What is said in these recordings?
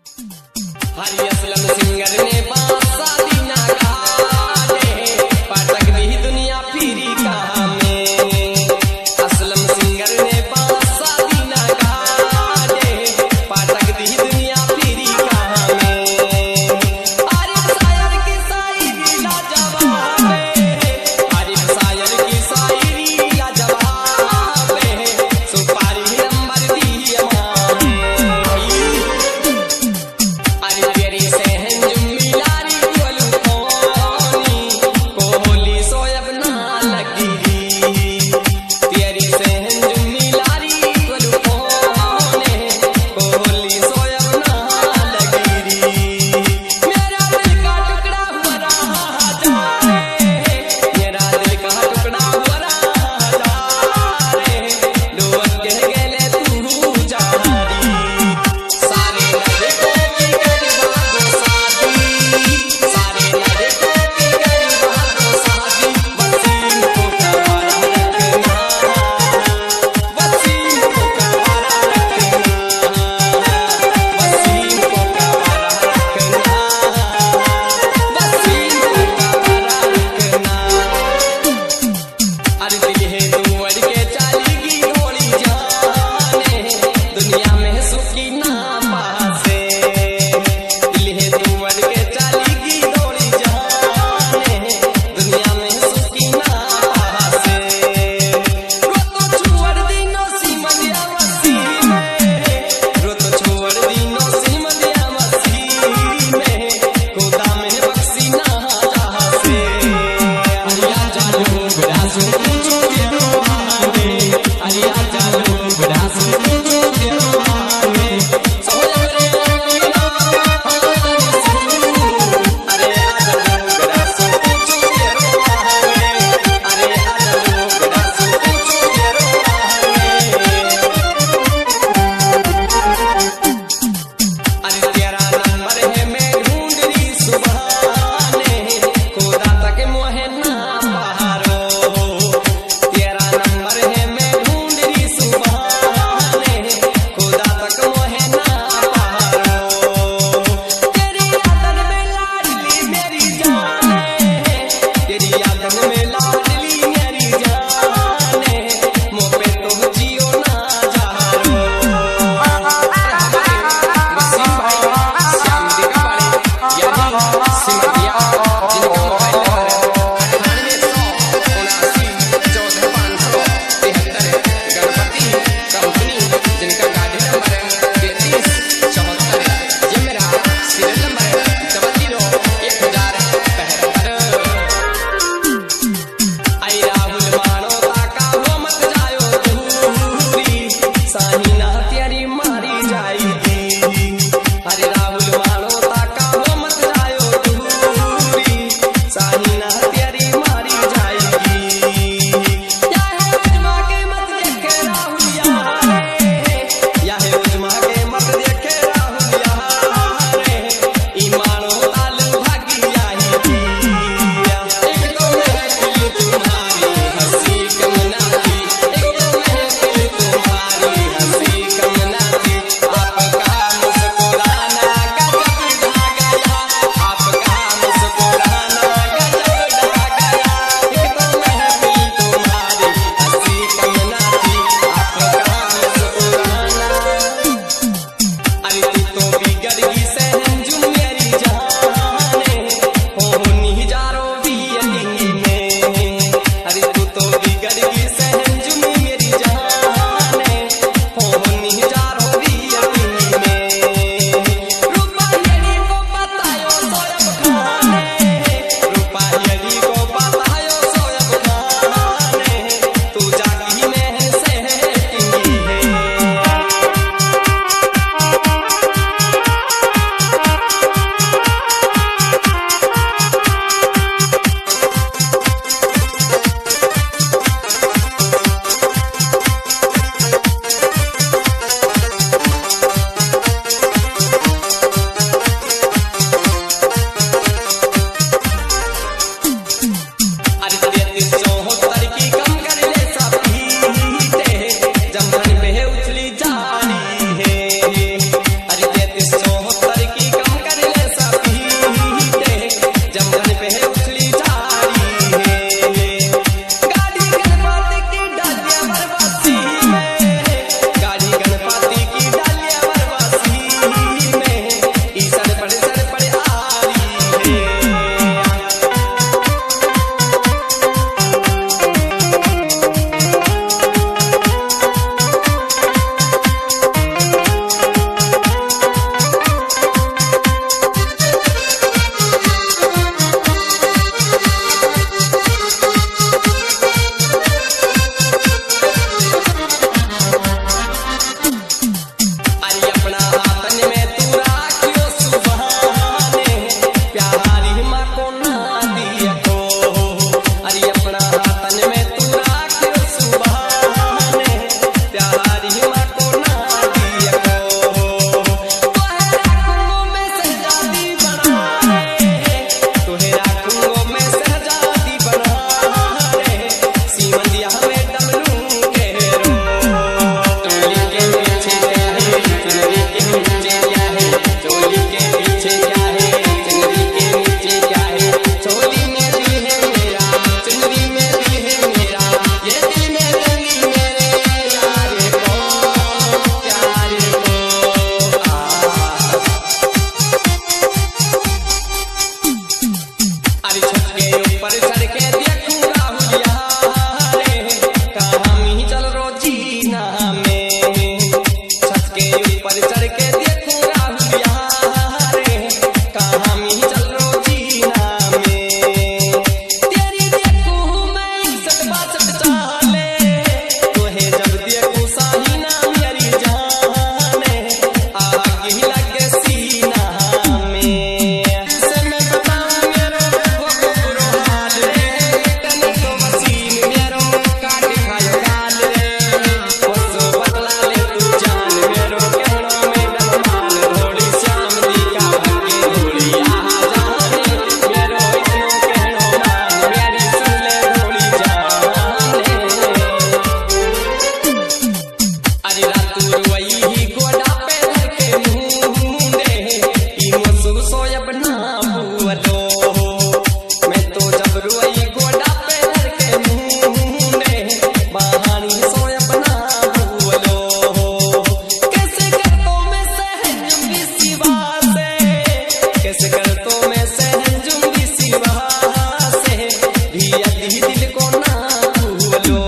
हरी Aslam singer ने बांसा दीना गाने पटक दी दुनिया फिरी कहाँ में। असलम सिंगर ने बांसा दीना गाने पटक दी दुनिया फिरी कहाँ में। आरिफ शायर की शायरी लाजवाब है, आरिफ शायर की शायरी लाजवाब है, सुपारी नंबर दी माँ। अरे तेरी सहन जुम्मिला कैसे करतो में सहजुंगी सिवा से भी अभी दिल को ना भूलो।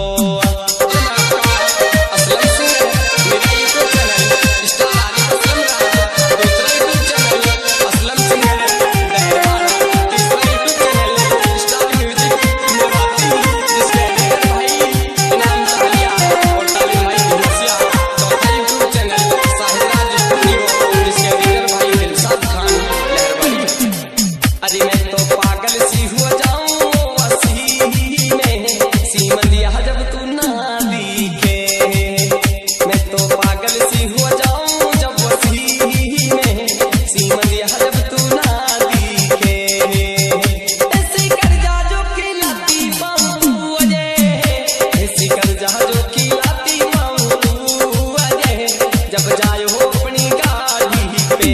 असलम सिंगर मेरा YouTube channel star Aslam Raja, दूसरा यूट्यूब चैनल असलम सिंगर दहवाना, तीसरा यूट्यूब चैनल स्टार म्यूजिक जिसके एडिटर भाई इनाम तालिया और तालिम भाई भूसिया, चौथा यूट्यूब चैनल साहिराज स्टूडियो जिसके एडिटर भाई दिलशाद खान लहरवाली। अरे मैं तो पागल सी हुआ जाऊं वसी में सीमन दिया जब तू ना दिखे, मैं तो पागल सी हुआ जाऊं जब वसी में सीमन दिया जब तू ना दिखे। ऐसी कर जा जो खिलाती पाऊं अजय, ऐसी कर जा जो खिलाती पाऊं तू अजय, जब जायो हो अपनी गाड़ी पे।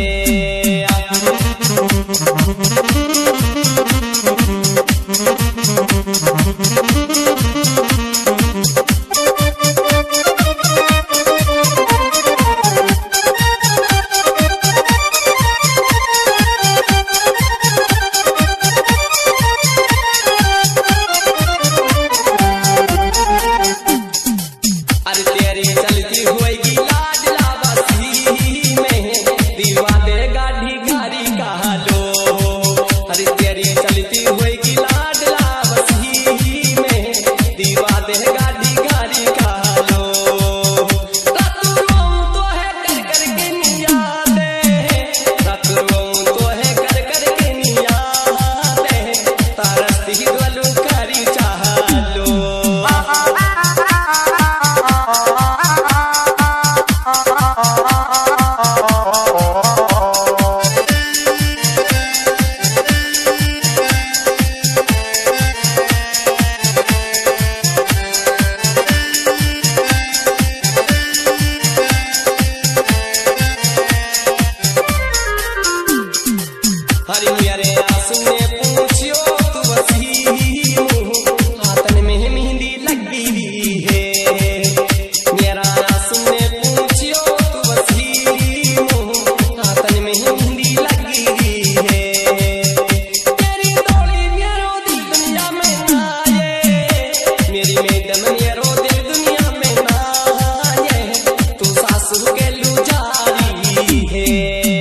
अरे तेरी चलती होएगी लाज लाबसी में दीवा दे गाड़ी गाड़ी कहा लो। अरे तेरी चलती होएगी लाज लाबसी में दीवा दे गाड़ी गाड़ी कहा लो। रात रोऊं तो है कर कर के नियादे, रात रोऊं तो है कर कर के नियादे, तारस्ती गलू करी चाह लो। हरी मेरे आंसू ने पूछियो तू वसी हाथन में मेहंदी लगी दी है। मेरा आंसू ने पूछियो तू वसी हाथन में मेहंदी लगी दी है। तेरी डोली मेरो दिल दुनिया में ना आए, मेरी मैडम मेरो दिल दुनिया में ना आए, तू सासू के लू जारी है।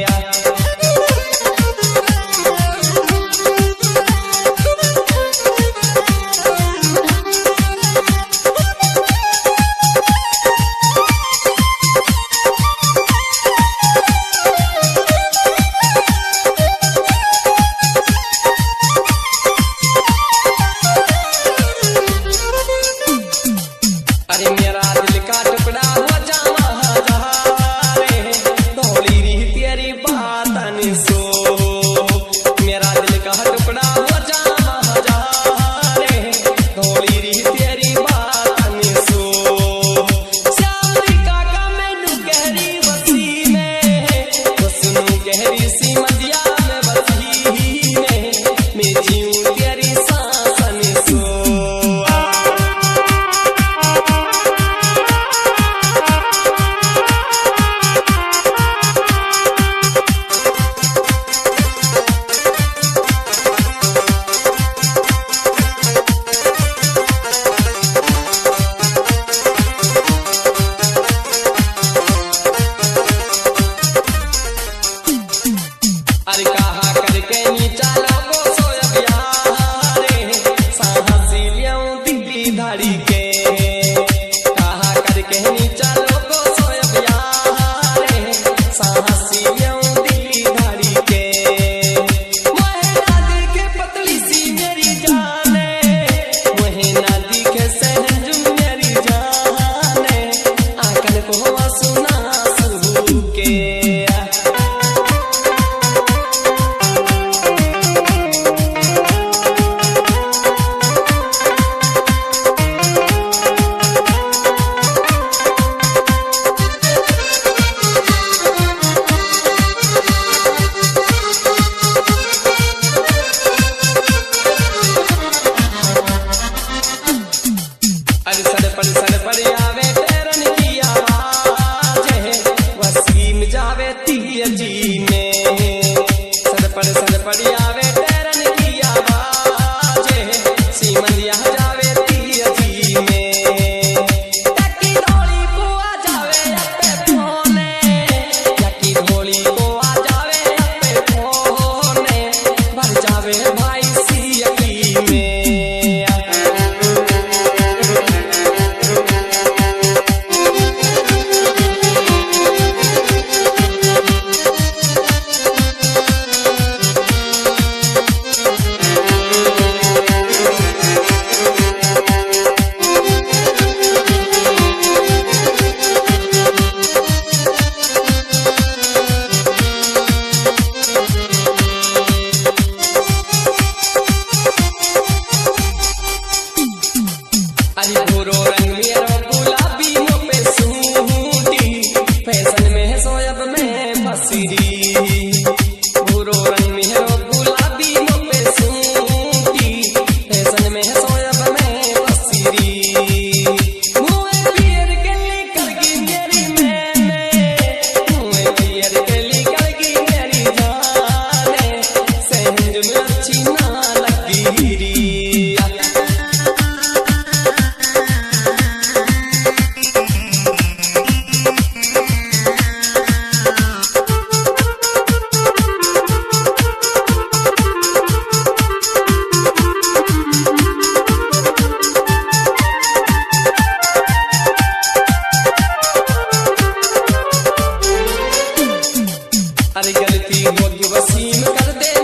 अरे मेरा दिल का टुकड़ा हो जावा रे, धोली रही तेरी बातन सो। मेरा दिल का टुकड़ा हो जावा रे, धोली रही तेरी बातन सो। श्यामरी काका मैनू गहरी वसी में, तो सुनू गहरी सी मदिया में वसी में, मैं जीऊं तेरी सांसन सो। गलती होगी वसीम कर दे